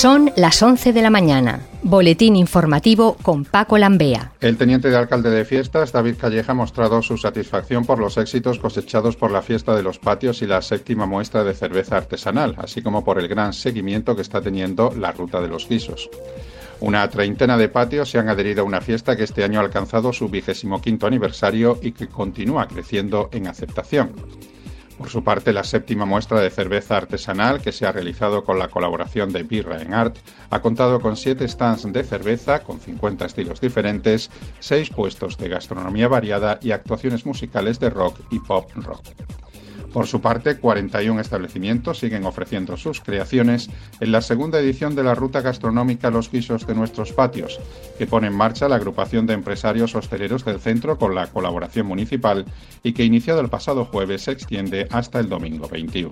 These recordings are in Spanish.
Son las 11 de la mañana. Boletín informativo con Paco Lambea. El teniente de alcalde de Fiestas, David Calleja, ha mostrado su satisfacción por los éxitos cosechados por la Fiesta de los Patios y la 7ª muestra de cerveza artesanal, así como por el gran seguimiento que está teniendo la Ruta de los Guisos. Una treintena de patios se han adherido a una fiesta que este año ha alcanzado su 25º aniversario y que continúa creciendo en aceptación. Por su parte, la 7ª muestra de cerveza artesanal, que se ha realizado con la colaboración de Birra en Art, ha contado con 7 stands de cerveza, con 50 estilos diferentes, 6 puestos de gastronomía variada y actuaciones musicales de rock y pop rock. Por su parte, 41 establecimientos siguen ofreciendo sus creaciones en la segunda edición de la Ruta Gastronómica Los Guisos de Nuestros Patios, que pone en marcha la agrupación de empresarios hosteleros del centro con la colaboración municipal y que, iniciado el pasado jueves, se extiende hasta el domingo 21.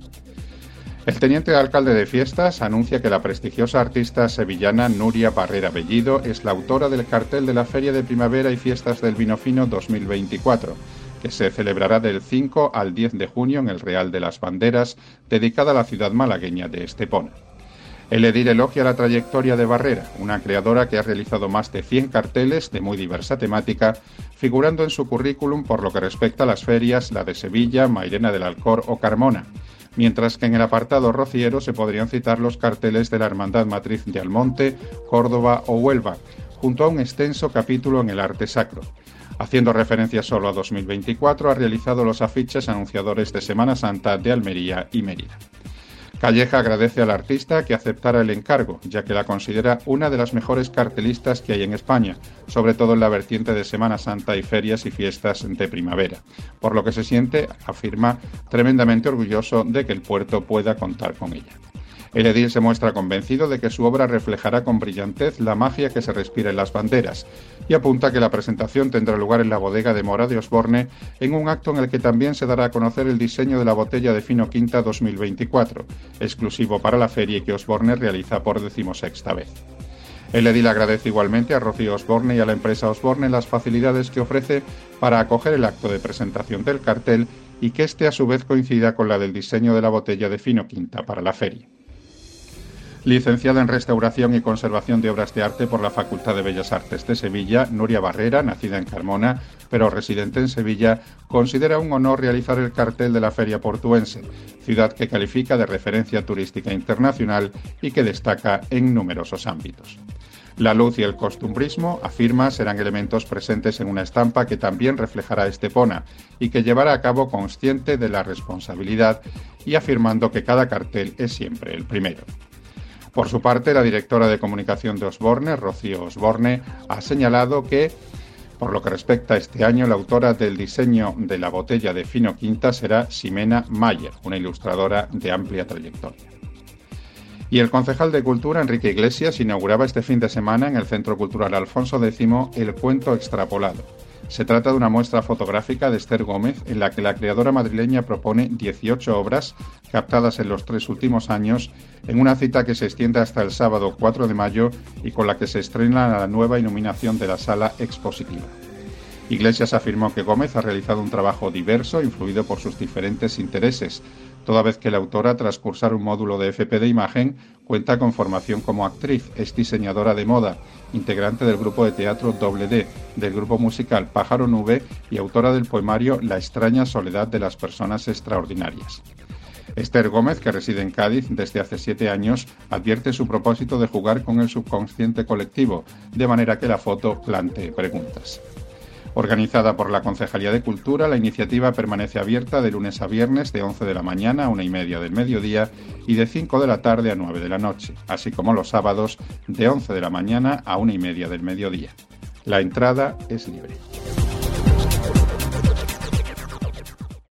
El teniente de alcalde de Fiestas anuncia que la prestigiosa artista sevillana Nuria Barrera Bellido es la autora del cartel de la Feria de Primavera y Fiestas del Vino Fino 2024, que se celebrará del 5 al 10 de junio en el Real de las Banderas, dedicada a la ciudad malagueña de Estepona. El edil elogia la trayectoria de Barrera, una creadora que ha realizado más de 100 carteles de muy diversa temática, figurando en su currículum por lo que respecta a las ferias, la de Sevilla, Mairena del Alcor o Carmona, mientras que en el apartado rociero se podrían citar los carteles de la Hermandad Matriz de Almonte, Córdoba o Huelva, junto a un extenso capítulo en el arte sacro. Haciendo referencia solo a 2024, ha realizado los afiches anunciadores de Semana Santa de Almería y Mérida. Calleja agradece al artista que aceptara el encargo, ya que la considera una de las mejores cartelistas que hay en España, sobre todo en la vertiente de Semana Santa y ferias y fiestas de primavera, por lo que se siente, afirma, tremendamente orgulloso de que el puerto pueda contar con ella. El edil se muestra convencido de que su obra reflejará con brillantez la magia que se respira en las banderas y apunta que la presentación tendrá lugar en la bodega de Mora de Osborne en un acto en el que también se dará a conocer el diseño de la botella de Fino Quinta 2024, exclusivo para la feria y que Osborne realiza por 16ª vez. El edil agradece igualmente a Rocío Osborne y a la empresa Osborne las facilidades que ofrece para acoger el acto de presentación del cartel y que este a su vez coincida con la del diseño de la botella de Fino Quinta para la feria. Licenciada en Restauración y Conservación de Obras de Arte por la Facultad de Bellas Artes de Sevilla, Nuria Barrera, nacida en Carmona, pero residente en Sevilla, considera un honor realizar el cartel de la Feria Portuense, ciudad que califica de referencia turística internacional y que destaca en numerosos ámbitos. La luz y el costumbrismo, afirma, serán elementos presentes en una estampa que también reflejará Estepona y que llevará a cabo consciente de la responsabilidad y afirmando que cada cartel es siempre el primero. Por su parte, la directora de comunicación de Osborne, Rocío Osborne, ha señalado que, por lo que respecta a este año, la autora del diseño de la botella de Fino Quinta será Ximena Mayer, una ilustradora de amplia trayectoria. Y el concejal de Cultura, Enrique Iglesias, inauguraba este fin de semana en el Centro Cultural Alfonso X El Cuento Extrapolado. Se trata de una muestra fotográfica de Esther Gómez en la que la creadora madrileña propone 18 obras captadas en los 3 últimos años en una cita que se extiende hasta el sábado 4 de mayo y con la que se estrena la nueva iluminación de la sala expositiva. Iglesias afirmó que Gómez ha realizado un trabajo diverso influido por sus diferentes intereses, toda vez que la autora, tras cursar un módulo de FP de imagen, cuenta con formación como actriz, es diseñadora de moda, integrante del grupo de teatro Doble D, del grupo musical Pájaro Nube y autora del poemario La extraña soledad de las personas extraordinarias. Esther Gómez, que reside en Cádiz desde hace 7 años, advierte su propósito de jugar con el subconsciente colectivo, de manera que la foto plantee preguntas. Organizada por la Concejalía de Cultura, la iniciativa permanece abierta de lunes a viernes de 11 de la mañana a 1:30 del mediodía y de 5 de la tarde a 9 de la noche, así como los sábados de 11 de la mañana a 1:30 del mediodía. La entrada es libre.